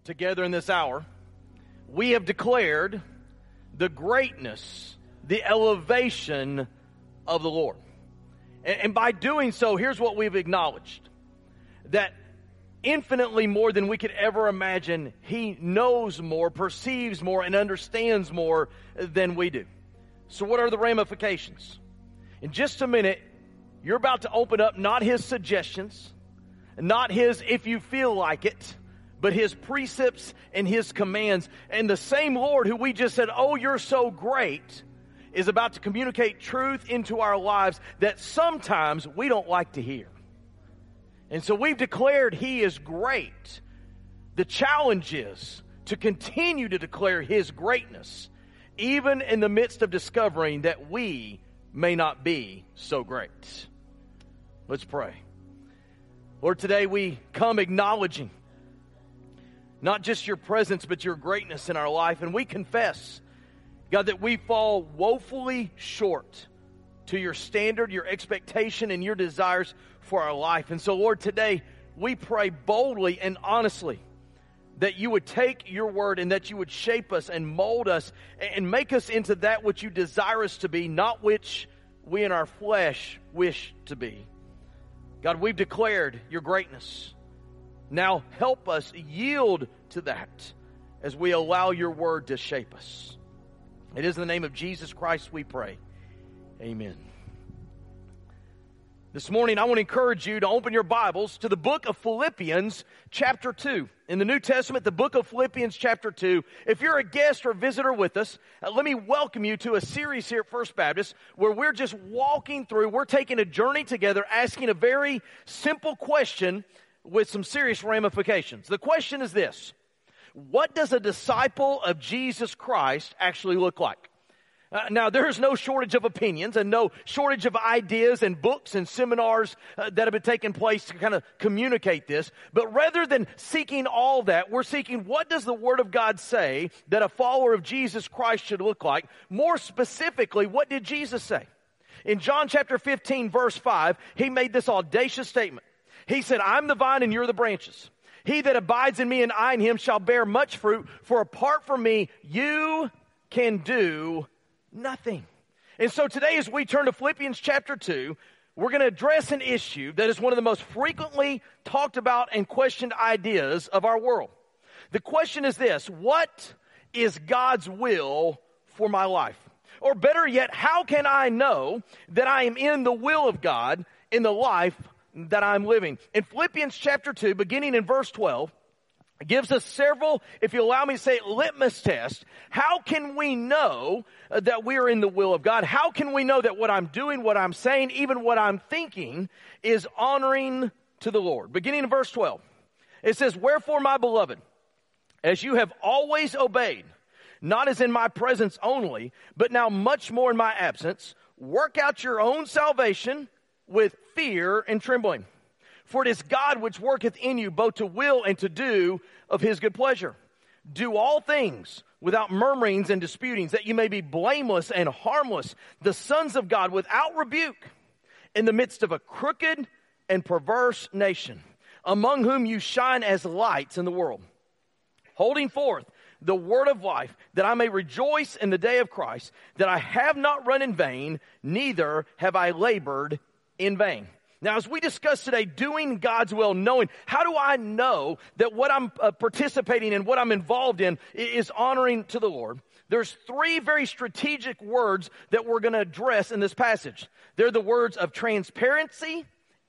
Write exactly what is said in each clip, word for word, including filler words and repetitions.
together in this hour, we have declared the greatness, the elevation of the Lord. And, and by doing so, here's what we've acknowledged. That infinitely more than we could ever imagine, He knows more, perceives more, and understands more than we do. So what are the ramifications? In just a minute, you're about to open up not His suggestions, not His if you feel like it, but His precepts and His commands. And the same Lord who we just said, oh, you're so great, is about to communicate truth into our lives that sometimes we don't like to hear. And so we've declared He is great. The challenge is to continue to declare His greatness, even in the midst of discovering that we may not be so great. Let's pray. Lord, today we come acknowledging not just Your presence, but Your greatness in our life. And we confess, God, that we fall woefully short to Your standard, Your expectation, and Your desires for our life. And so, Lord, today we pray boldly and honestly that You would take Your word and that You would shape us and mold us and make us into that which You desire us to be, not which we in our flesh wish to be. God, we've declared Your greatness. Now help us yield to that as we allow Your word to shape us. It is in the name of Jesus Christ we pray. Amen. This morning, I want to encourage you to open your Bibles to the book of Philippians chapter two. In the New Testament, the book of Philippians chapter two. If you're a guest or visitor with us, uh, let me welcome you to a series here at First Baptist where we're just walking through, we're taking a journey together, asking a very simple question with some serious ramifications. The question is this: what does a disciple of Jesus Christ actually look like? Uh, now, there's no shortage of opinions and no shortage of ideas and books and seminars uh, that have been taking place to kind of communicate this. But rather than seeking all that, we're seeking what does the Word of God say that a follower of Jesus Christ should look like? More specifically, what did Jesus say? In John chapter fifteen, verse five, He made this audacious statement. He said, I'm the vine and you're the branches. He that abides in me and I in him shall bear much fruit, for apart from me, you can do nothing. And so today, as we turn to Philippians chapter two, we're going to address an issue that is one of the most frequently talked about and questioned ideas of our world. The question is this: what is God's will for my life? Or better yet, how can I know that I am in the will of God in the life that I'm living? In Philippians chapter two, beginning in verse twelve, it gives us several, if you allow me to say, litmus tests. How can we know uh, that we are in the will of God? How can we know that what I'm doing, what I'm saying, even what I'm thinking is honoring to the Lord? Beginning in verse twelve, it says, wherefore, my beloved, as you have always obeyed, not as in my presence only, but now much more in my absence, work out your own salvation with fear and trembling. For it is God which worketh in you both to will and to do of His good pleasure. Do all things without murmurings and disputings, that you may be blameless and harmless, the sons of God without rebuke, in the midst of a crooked and perverse nation, among whom you shine as lights in the world, holding forth the word of life, that I may rejoice in the day of Christ, that I have not run in vain, neither have I labored in vain. Now, as we discuss today, doing God's will, knowing, how do I know that what I'm uh, participating in, what I'm involved in, is honoring to the Lord? There's three very strategic words that we're going to address in this passage. They're the words of transparency,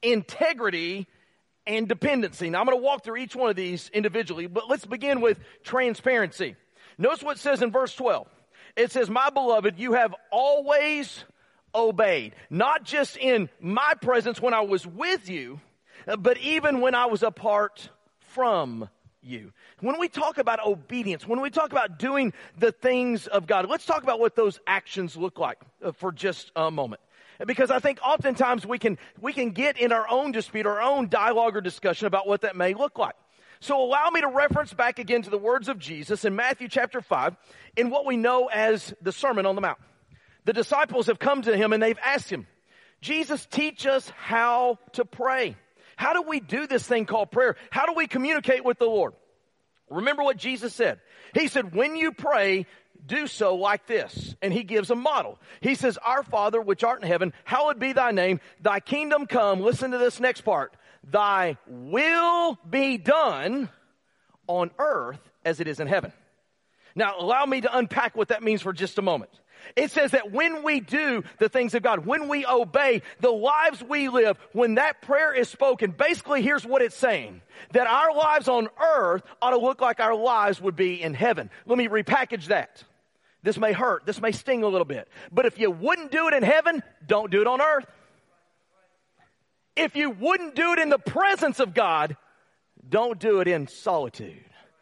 integrity, and dependency. Now, I'm going to walk through each one of these individually, but let's begin with transparency. Notice what it says in verse twelve. It says, my beloved, you have always obeyed, not just in my presence when I was with you, but even when I was apart from you. When we talk about obedience, when we talk about doing the things of God, let's talk about what those actions look like for just a moment. Because I think oftentimes we can we can get in our own dispute, our own dialogue or discussion about what that may look like. So allow me to reference back again to the words of Jesus in Matthew chapter five in what we know as the Sermon on the Mount. The disciples have come to Him and they've asked Him, Jesus, teach us how to pray. How do we do this thing called prayer? How do we communicate with the Lord? Remember what Jesus said. He said, when you pray, do so like this. And he gives a model. He says, our Father, which art in heaven, hallowed be thy name. Thy kingdom come. Listen to this next part. Thy will be done on earth as it is in heaven. Now, allow me to unpack what that means for just a moment. It says that when we do the things of God, when we obey the lives we live, when that prayer is spoken, basically here's what it's saying. That our lives on earth ought to look like our lives would be in heaven. Let me repackage that. This may hurt. This may sting a little bit. But if you wouldn't do it in heaven, don't do it on earth. If you wouldn't do it in the presence of God, don't do it in solitude.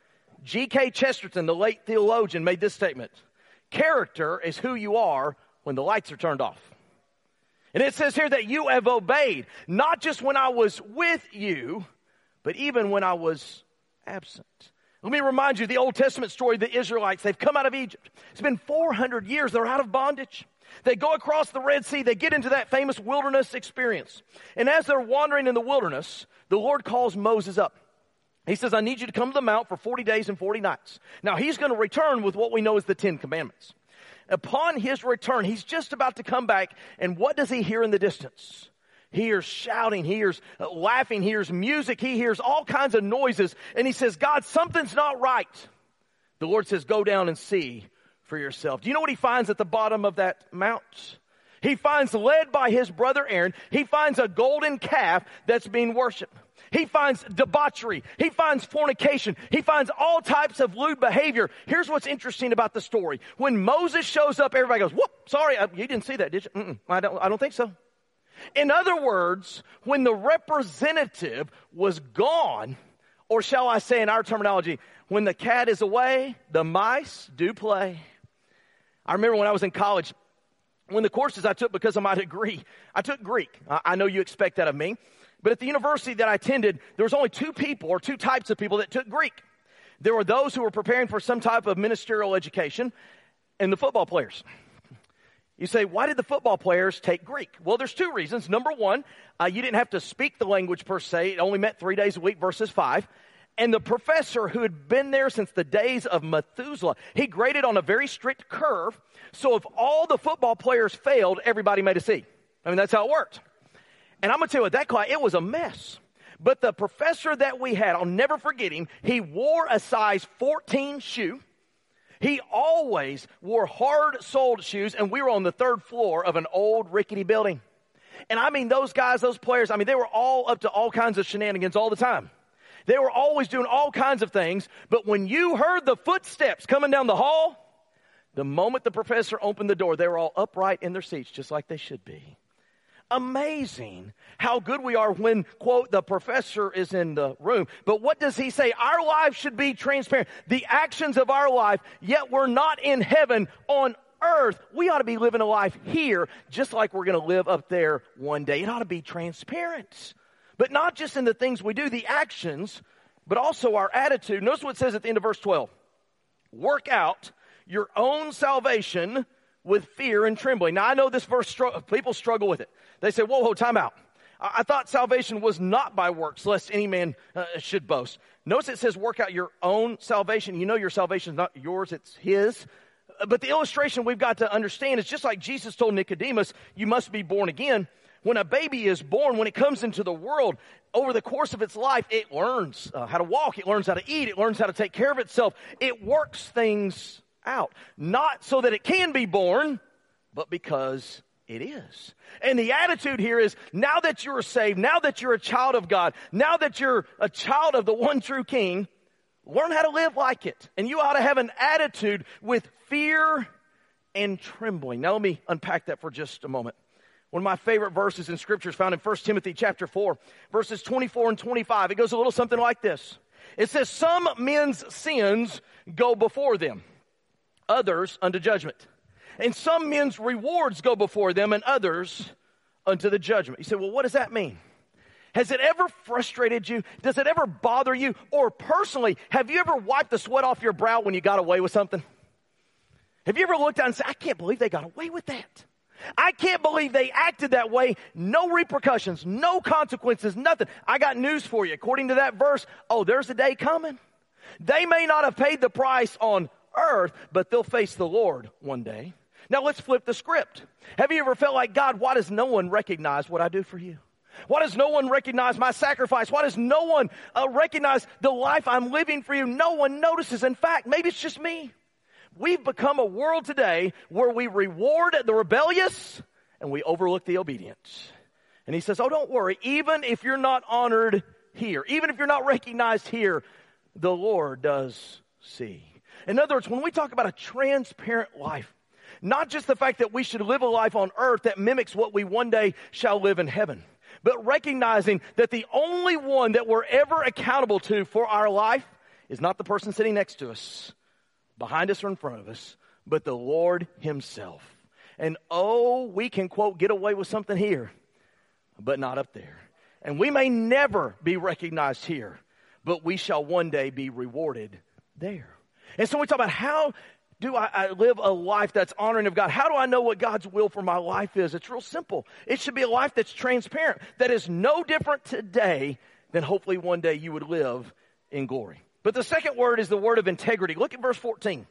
G K Chesterton, the late theologian, made this statement. Character is who you are when the lights are turned off. And it says here that you have obeyed, not just when I was with you, but even when I was absent. Let me remind you the Old Testament story of the Israelites. They've come out of Egypt. It's been four hundred years. They're out of bondage. They go across the Red Sea. They get into that famous wilderness experience. And as they're wandering in the wilderness, the Lord calls Moses up. He says, I need you to come to the mount for forty days and forty nights. Now, he's going to return with what we know as the Ten Commandments. Upon his return, he's just about to come back, and what does he hear in the distance? He hears shouting, he hears uh, laughing, he hears music, he hears all kinds of noises, and he says, God, something's not right. The Lord says, go down and see for yourself. Do you know what he finds at the bottom of that mount? He finds, led by his brother Aaron, he finds a golden calf that's being worshiped. He finds debauchery. He finds fornication. He finds all types of lewd behavior. Here's what's interesting about the story. When Moses shows up, everybody goes, whoop, sorry, I, you didn't see that, did you? Mm-mm, I don't, I don't think so. In other words, when the representative was gone, or shall I say in our terminology, when the cat is away, the mice do play. I remember when I was in college, when the courses I took because of my degree, I took Greek. I, I know you expect that of me. But at the university that I attended, there was only two people or two types of people that took Greek. There were those who were preparing for some type of ministerial education and the football players. You say, why did the football players take Greek? Well, there's two reasons. Number one, uh, you didn't have to speak the language per se. It only meant three days a week versus five. And the professor who had been there since the days of Methuselah, he graded on a very strict curve. So if all the football players failed, everybody made a C. I mean, that's how it worked. And I'm going to tell you what, that class, it was a mess. But the professor that we had, I'll never forget him, he wore a size fourteen shoe. He always wore hard-soled shoes, and we were on the third floor of an old rickety building. And I mean, those guys, those players, I mean, they were all up to all kinds of shenanigans all the time. They were always doing all kinds of things. But when you heard the footsteps coming down the hall, the moment the professor opened the door, they were all upright in their seats, just like they should be. Amazing how good we are when, quote, the professor is in the room. But what does he say? Our lives should be transparent. The actions of our life, yet we're not in heaven on earth. We ought to be living a life here just like we're going to live up there one day. It ought to be transparent. But not just in the things we do, the actions, but also our attitude. Notice what it says at the end of verse twelve. Work out your own salvation with fear and trembling. Now, I know this verse, people struggle with it. They say, whoa, whoa, time out. I thought salvation was not by works, lest any man uh, should boast. Notice it says work out your own salvation. You know your salvation is not yours, it's his. But the illustration we've got to understand is just like Jesus told Nicodemus, you must be born again. When a baby is born, when it comes into the world, over the course of its life, it learns uh, how to walk, it learns how to eat, it learns how to take care of itself. It works things out. Not so that it can be born, but because it is. And the attitude here is, now that you're saved, now that you're a child of God, now that you're a child of the one true King, learn how to live like it. And you ought to have an attitude with fear and trembling. Now let me unpack that for just a moment. One of my favorite verses in Scripture is found in First Timothy chapter four, verses twenty-four and twenty-five. It goes a little something like this. It says, some men's sins go before them, others unto judgment. And some men's rewards go before them, and others unto the judgment. You say, well, what does that mean? Has it ever frustrated you? Does it ever bother you? Or personally, have you ever wiped the sweat off your brow when you got away with something? Have you ever looked down and said, I can't believe they got away with that. I can't believe they acted that way. No repercussions, no consequences, nothing. I got news for you. According to that verse, oh, there's a day coming. They may not have paid the price on earth, but they'll face the Lord one day. Now let's flip the script. Have you ever felt like, God, why does no one recognize what I do for you? Why does no one recognize my sacrifice? Why does no one uh, recognize the life I'm living for you? No one notices. In fact, maybe it's just me. We've become a world today where we reward the rebellious and we overlook the obedient. And he says, oh, don't worry. Even if you're not honored here, even if you're not recognized here, the Lord does see. In other words, when we talk about a transparent life, not just the fact that we should live a life on earth that mimics what we one day shall live in heaven, but recognizing that the only one that we're ever accountable to for our life is not the person sitting next to us, behind us or in front of us, but the Lord himself. And oh, we can, quote, get away with something here, but not up there. And we may never be recognized here, but we shall one day be rewarded there. And so we talk about how do I, I live a life that's honoring of God? How do I know what God's will for my life is? It's real simple. It should be a life that's transparent, that is no different today than hopefully one day you would live in glory. But the second word is the word of integrity. Look at verse fourteen.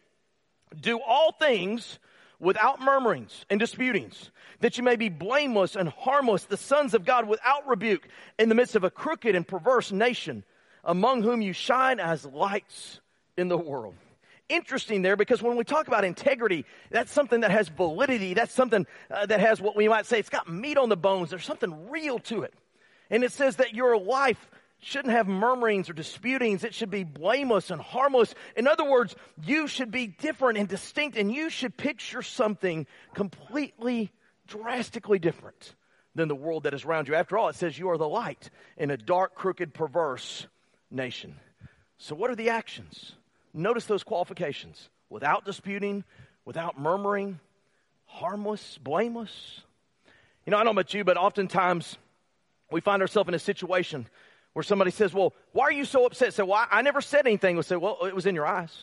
Do all things without murmurings and disputings, that you may be blameless and harmless, the sons of God without rebuke, in the midst of a crooked and perverse nation, among whom you shine as lights in the world. Interesting there, because when we talk about integrity, that's something that has validity. That's something uh, that has what we might say, it's got meat on the bones. There's something real to it. And it says that your life shouldn't have murmurings or disputings. It should be blameless and harmless. In other words, you should be different and distinct, and you should picture something completely, drastically different than the world that is around you. After all, it says you are the light in a dark, crooked, perverse nation. So what are the actions? Notice those qualifications. Without disputing, without murmuring, harmless, blameless. You know, I don't know about you, but oftentimes we find ourselves in a situation where somebody says, well, why are you so upset? Say, well, I never said anything. We'll say, well, it was in your eyes.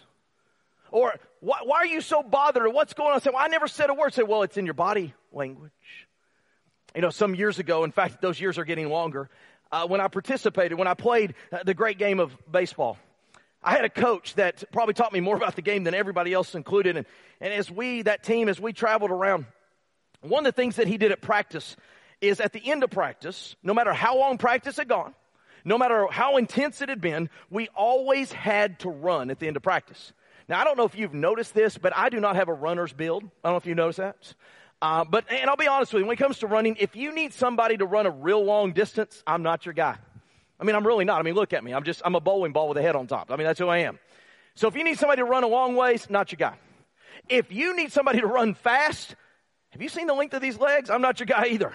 Or, why, why are you so bothered? Or what's going on? Say, well, I never said a word. Say, well, it's in your body language. You know, some years ago, in fact, those years are getting longer, uh, when I participated, when I played uh, the great game of baseball, I had a coach that probably taught me more about the game than everybody else included. And, and as we, that team, as we traveled around, one of the things that he did at practice is at the end of practice, no matter how long practice had gone, no matter how intense it had been, we always had to run at the end of practice. Now, I don't know if you've noticed this, but I do not have a runner's build. I don't know if you noticed that. Uh, but, and I'll be honest with you, when it comes to running, if you need somebody to run a real long distance, I'm not your guy. I mean, I'm really not. I mean, look at me. I'm just, I'm a bowling ball with a head on top. I mean, that's who I am. So if you need somebody to run a long ways, not your guy. If you need somebody to run fast, have you seen the length of these legs? I'm not your guy either.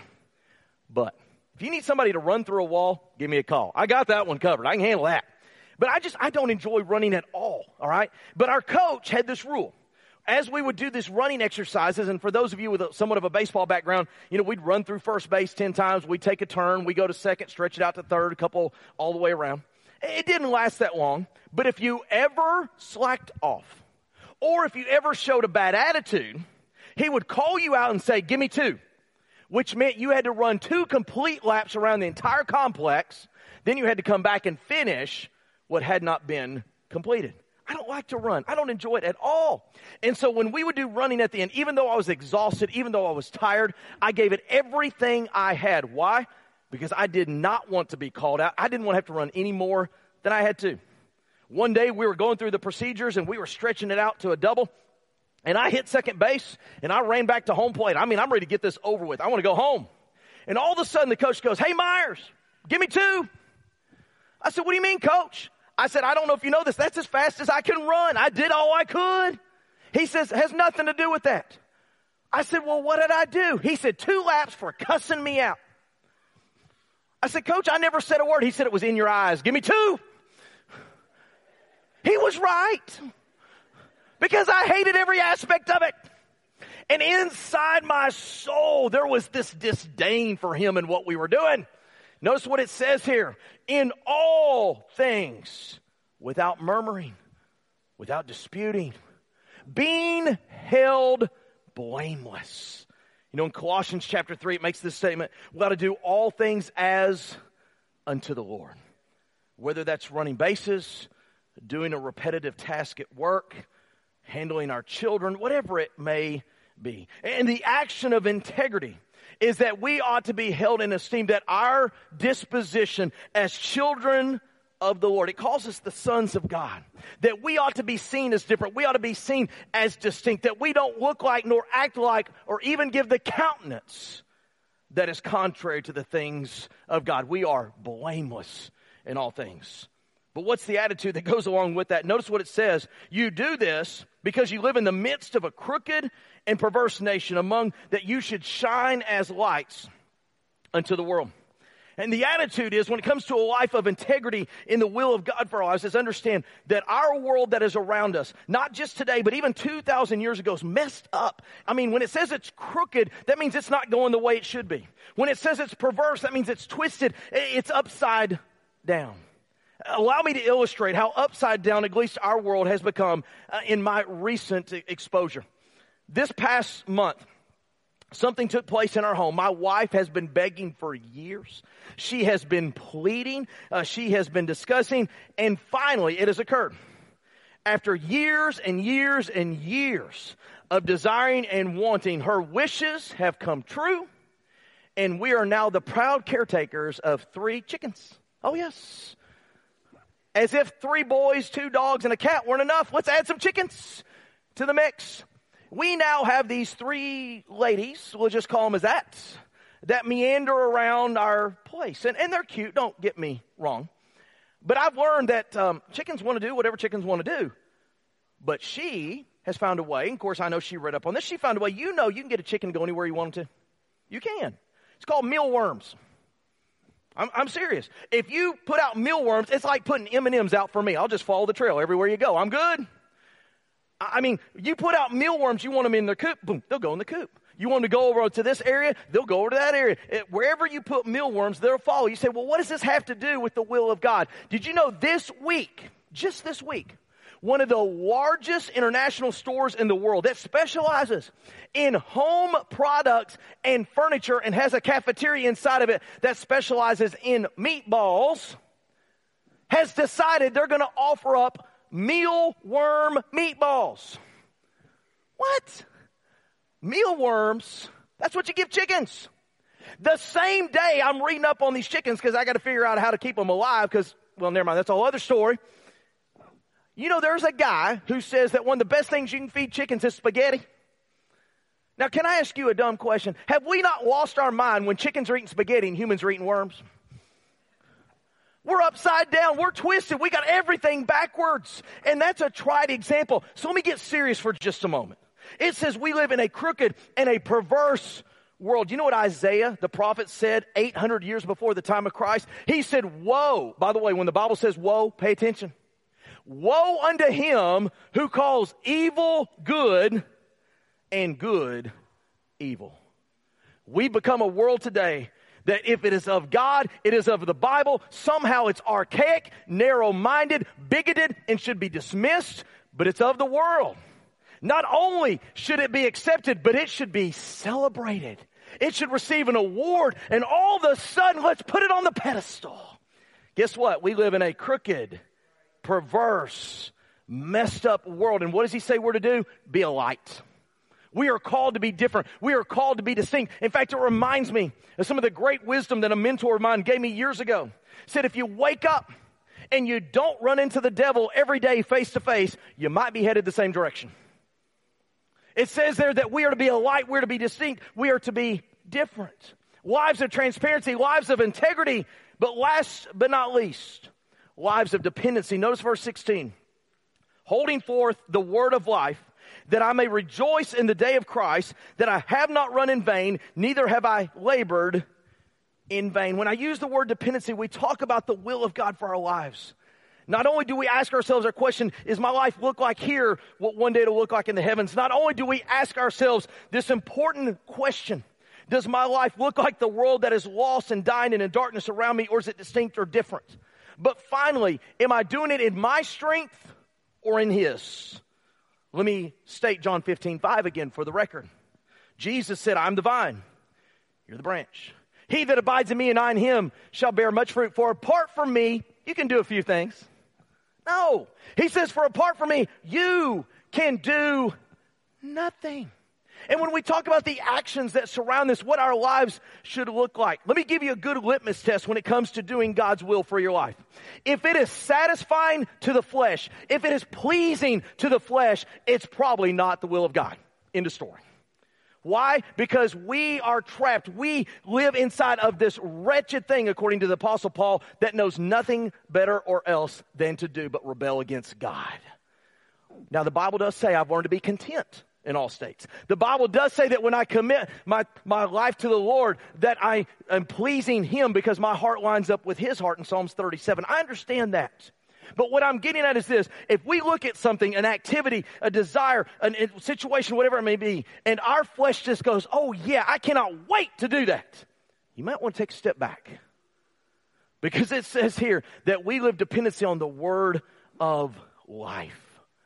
But if you need somebody to run through a wall, give me a call. I got that one covered. I can handle that. But I just, I don't enjoy running at all, all right? But our coach had this rule. As we would do this running exercises, and for those of you with a, somewhat of a baseball background, you know, we'd run through first base ten times. We'd take a turn. We go to second, stretch it out to third, a couple all the way around. It didn't last that long. But if you ever slacked off, or if you ever showed a bad attitude, he would call you out and say, give me two, which meant you had to run two complete laps around the entire complex. Then you had to come back and finish what had not been completed. I don't like to run. I don't enjoy it at all. And so when we would do running at the end, even though I was exhausted, even though I was tired, I gave it everything I had. Why? Because I did not want to be called out. I didn't want to have to run any more than I had to. One day we were going through the procedures and we were stretching it out to a double. And I hit second base and I ran back to home plate. I mean, I'm ready to get this over with. I want to go home. And all of a sudden the coach goes, hey, Myers, give me two. I said, what do you mean, coach? I said, I don't know if you know this. That's as fast as I can run. I did all I could. He says, it has nothing to do with that. I said, well, what did I do? He said, two laps for cussing me out. I said, coach, I never said a word. He said, it was in your eyes. Give me two. He was right. Because I hated every aspect of it. And inside my soul, there was this disdain for him and what we were doing. Notice what it says here. In all things, without murmuring, without disputing, being held blameless. You know, in Colossians chapter three, it makes this statement. We got to do all things as unto the Lord. Whether that's running bases, doing a repetitive task at work, handling our children, whatever it may be. And the action of integrity is that we ought to be held in esteem, that our disposition as children of the Lord, it calls us the sons of God, that we ought to be seen as different. We ought to be seen as distinct, that we don't look like nor act like or even give the countenance that is contrary to the things of God. We are blameless in all things. But what's the attitude that goes along with that? Notice what it says. You do this because you live in the midst of a crooked and perverse nation, among that you should shine as lights unto the world. And the attitude is, when it comes to a life of integrity in the will of God for our lives, is understand that our world that is around us, not just today, but even two thousand years ago, is messed up. I mean, when it says it's crooked, that means it's not going the way it should be. When it says it's perverse, that means it's twisted. It's upside down. Allow me to illustrate how upside down, at least our world, has become uh, in my recent exposure. This past month, something took place in our home. My wife has been begging for years. She has been pleading. Uh, she has been discussing. And finally, it has occurred. After years and years and years of desiring and wanting, her wishes have come true. And we are now the proud caretakers of three chickens. Oh, yes. As if three boys, two dogs, and a cat weren't enough, let's add some chickens to the mix. We now have these three ladies, we'll just call them as that, that meander around our place. And, and they're cute, don't get me wrong. But I've learned that um, chickens want to do whatever chickens want to do. But she has found a way, and of course I know she read up on this, she found a way. You know you can get a chicken to go anywhere you want them to. You can. It's called mealworms. I'm, I'm serious. If you put out mealworms, it's like putting M and M's out for me. I'll just follow the trail everywhere you go. I'm good. I mean, you put out mealworms, you want them in their coop, boom, they'll go in the coop. You want them to go over to this area, they'll go over to that area. It, wherever you put mealworms, they'll follow. You say, well, what does this have to do with the will of God? Did you know this week, just this week, one of the largest international stores in the world that specializes in home products and furniture and has a cafeteria inside of it that specializes in meatballs, has decided they're going to offer up mealworm meatballs. What? Mealworms? That's what you give chickens. The same day I'm reading up on these chickens because I got to figure out how to keep them alive because, well, never mind, that's a whole other story. You know, there's a guy who says that one of the best things you can feed chickens is spaghetti. Now, can I ask you a dumb question? Have we not lost our mind when chickens are eating spaghetti and humans are eating worms? We're upside down. We're twisted. We got everything backwards. And that's a tried example. So let me get serious for just a moment. It says we live in a crooked and a perverse world. You know what Isaiah, the prophet, said eight hundred years before the time of Christ? He said, woe. By the way, when the Bible says woe, pay attention. Woe unto him who calls evil good and good evil. We become a world today that if it is of God, it is of the Bible, somehow it's archaic, narrow-minded, bigoted, and should be dismissed, but it's of the world. Not only should it be accepted, but it should be celebrated. It should receive an award, and all of a sudden, let's put it on the pedestal. Guess what? We live in a crooked, perverse, messed up world. And what does he say we're to do? Be a light. We are called to be different. We are called to be distinct. In fact, it reminds me of some of the great wisdom that a mentor of mine gave me years ago. He said, if you wake up and you don't run into the devil every day face to face, you might be headed the same direction. It says there that we are to be a light, we're to be distinct, we are to be different. Lives of transparency, lives of integrity, but last but not least, lives of dependency. Notice verse sixteen. Holding forth the word of life, that I may rejoice in the day of Christ, that I have not run in vain, neither have I labored in vain. When I use the word dependency, we talk about the will of God for our lives. Not only do we ask ourselves our question, is my life look like here what one day it'll look like in the heavens? Not only do we ask ourselves this important question, does my life look like the world that is lost and dying and in darkness around me, or is it distinct or different? But finally, am I doing it in my strength or in His? Let me state John fifteen five again for the record. Jesus said, I'm the vine, you're the branch. He that abides in me and I in him shall bear much fruit. For apart from me, you can do a few things. No. He says, for apart from me, you can do nothing. And when we talk about the actions that surround this, what our lives should look like, let me give you a good litmus test when it comes to doing God's will for your life. If it is satisfying to the flesh, if it is pleasing to the flesh, it's probably not the will of God. End of story. Why? Because we are trapped. We live inside of this wretched thing, according to the Apostle Paul, that knows nothing better or else than to do but rebel against God. Now, the Bible does say I've learned to be content in all states. The Bible does say that when I commit my, my life to the Lord, that I am pleasing Him because my heart lines up with His heart in Psalms thirty-seven. I understand that. But what I'm getting at is this. If we look at something, an activity, a desire, a situation, whatever it may be, and our flesh just goes, oh yeah, I cannot wait to do that, you might want to take a step back. Because it says here that we live dependency on the word of life.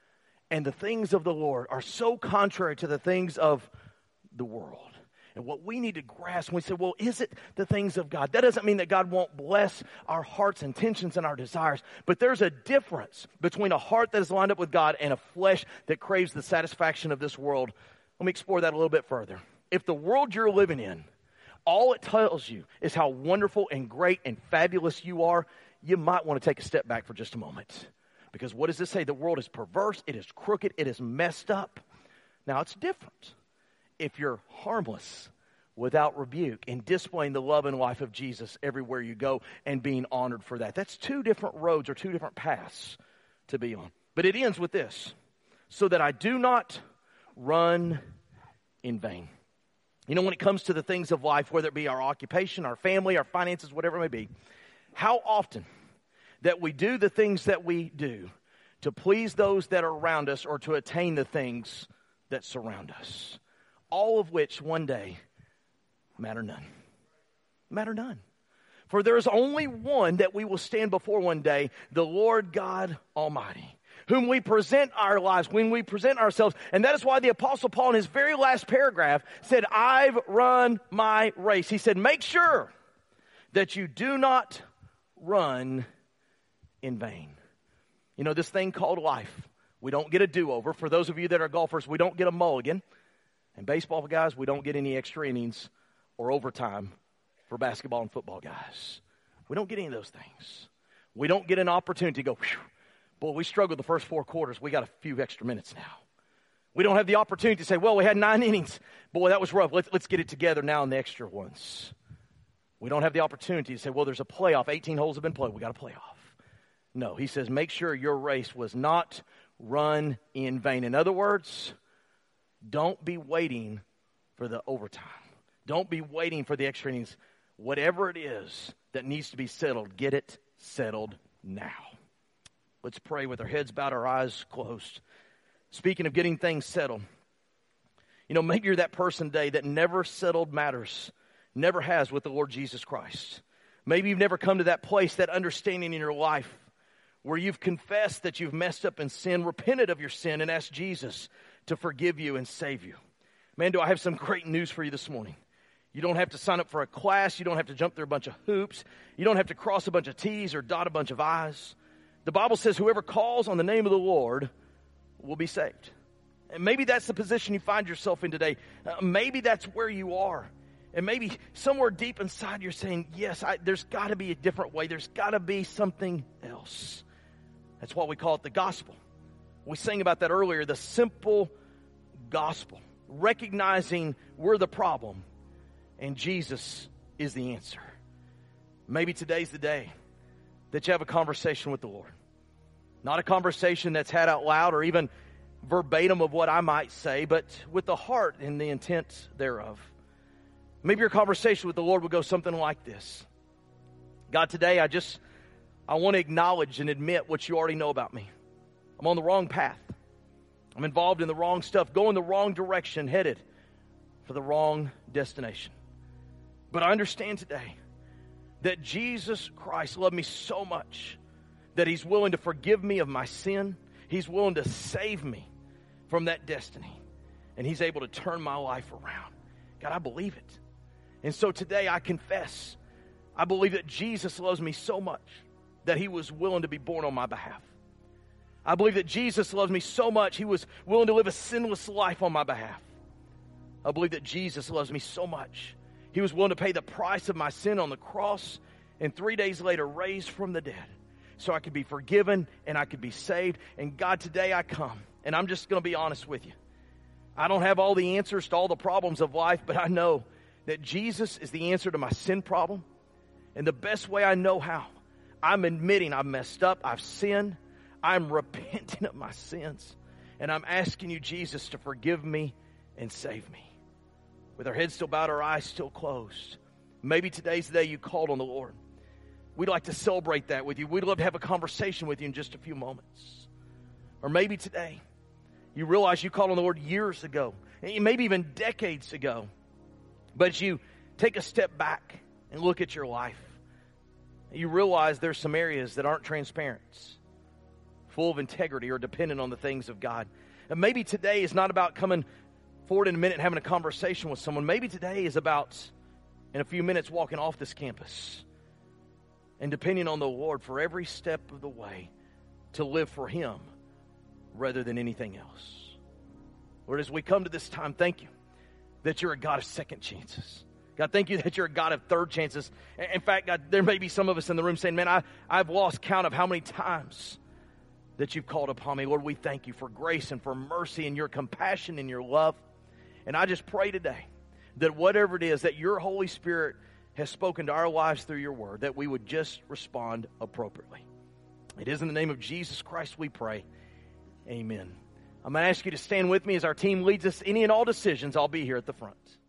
And the things of the Lord are so contrary to the things of the world. And what we need to grasp when we say, well, is it the things of God? That doesn't mean that God won't bless our heart's intentions and our desires. But there's a difference between a heart that is lined up with God and a flesh that craves the satisfaction of this world. Let me explore that a little bit further. If the world you're living in, all it tells you is how wonderful and great and fabulous you are, you might want to take a step back for just a moment. Because what does this say? The world is perverse, it is crooked, it is messed up. Now it's different if you're harmless without rebuke and displaying the love and life of Jesus everywhere you go and being honored for that. That's two different roads or two different paths to be on. But it ends with this: so that I do not run in vain. You know, when it comes to the things of life, whether it be our occupation, our family, our finances, whatever it may be, how often that we do the things that we do to please those that are around us or to attain the things that surround us. All of which one day matter none. Matter none. For there is only one that we will stand before one day, the Lord God Almighty, whom we present our lives, when we present ourselves. And that is why the Apostle Paul in his very last paragraph said, I've run my race. He said, make sure that you do not run in vain. You know, this thing called life, we don't get a do-over. For those of you that are golfers, we don't get a mulligan. And baseball guys, we don't get any extra innings or overtime for basketball and football guys. We don't get any of those things. We don't get an opportunity to go, whew, boy, we struggled the first four quarters. We got a few extra minutes now. We don't have the opportunity to say, well, we had nine innings. Boy, that was rough. Let's, let's get it together now in the extra ones. We don't have the opportunity to say, well, there's a playoff. eighteen holes have been played. We got a playoff. No, he says, make sure your race was not run in vain. In other words, don't be waiting for the overtime. Don't be waiting for the extra innings. Whatever it is that needs to be settled, get it settled now. Let's pray with our heads bowed, our eyes closed. Speaking of getting things settled, you know, maybe you're that person today that never settled matters, never has with the Lord Jesus Christ. Maybe you've never come to that place, that understanding in your life where you've confessed that you've messed up in sin, repented of your sin, and asked Jesus to forgive you and save you. Man, do I have some great news for you this morning. You don't have to sign up for a class. You don't have to jump through a bunch of hoops. You don't have to cross a bunch of T's or dot a bunch of I's. The Bible says whoever calls on the name of the Lord will be saved. And maybe that's the position you find yourself in today. Uh, maybe that's where you are. And maybe somewhere deep inside you're saying, yes, I, there's got to be a different way. There's got to be something else. That's why we call it the gospel. We sang about that earlier, the simple gospel. Recognizing we're the problem and Jesus is the answer. Maybe today's the day that you have a conversation with the Lord. Not a conversation that's had out loud or even verbatim of what I might say, but with the heart and the intent thereof. Maybe your conversation with the Lord would go something like this. God, today I just, I want to acknowledge and admit what you already know about me. I'm on the wrong path. I'm involved in the wrong stuff, going the wrong direction, headed for the wrong destination. But I understand today that Jesus Christ loved me so much that He's willing to forgive me of my sin. He's willing to save me from that destiny. And He's able to turn my life around. God, I believe it. And so today I confess, I believe that Jesus loves me so much that He was willing to be born on my behalf. I believe that Jesus loves me so much, he was willing to live a sinless life on my behalf. I believe that Jesus loves me so much, he was willing to pay the price of my sin on the cross, and three days later raised from the dead so I could be forgiven and I could be saved. And God, today I come, and I'm just going to be honest with you. I don't have all the answers to all the problems of life, but I know that Jesus is the answer to my sin problem. And the best way I know how, I'm admitting I've messed up, I've sinned, I'm repenting of my sins, and I'm asking you, Jesus, to forgive me and save me. With our heads still bowed, our eyes still closed. Maybe today's the day you called on the Lord. We'd like to celebrate that with you. We'd love to have a conversation with you in just a few moments. Or maybe today you realize you called on the Lord years ago, maybe even decades ago, but you take a step back and look at your life. You realize there's some areas that aren't transparent, full of integrity, or dependent on the things of God. And maybe today is not about coming forward in a minute and having a conversation with someone. Maybe today is about, in a few minutes, walking off this campus and depending on the Lord for every step of the way to live for Him rather than anything else. Lord, as we come to this time, thank you that you're a God of second chances. God, thank you that you're a God of third chances. In fact, God, there may be some of us in the room saying, man, I, I've lost count of how many times that you've called upon me. Lord, we thank you for grace and for mercy and your compassion and your love. And I just pray today that whatever it is that your Holy Spirit has spoken to our lives through your word, that we would just respond appropriately. It is in the name of Jesus Christ we pray. Amen. I'm going to ask you to stand with me as our team leads us. Any and all decisions, I'll be here at the front.